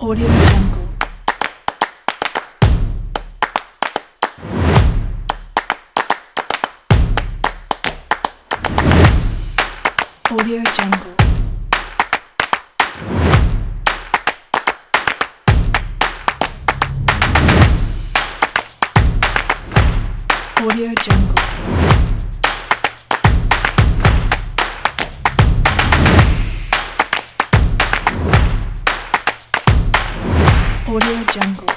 Audio Jungle. Audio Jungle. Audio Jungle. Audio Jungle.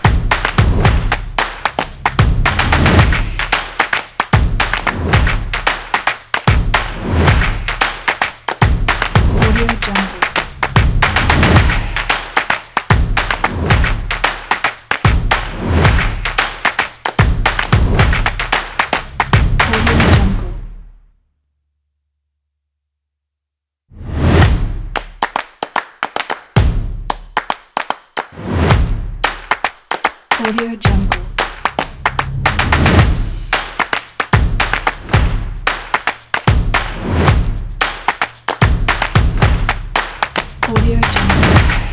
Audio Jungle. Audio Jungle. Audio Jungle.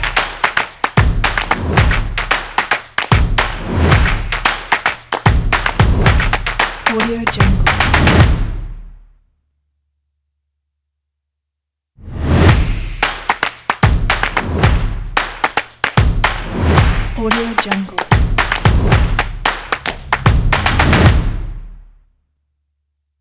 Audio Jungle. Audio Jungle.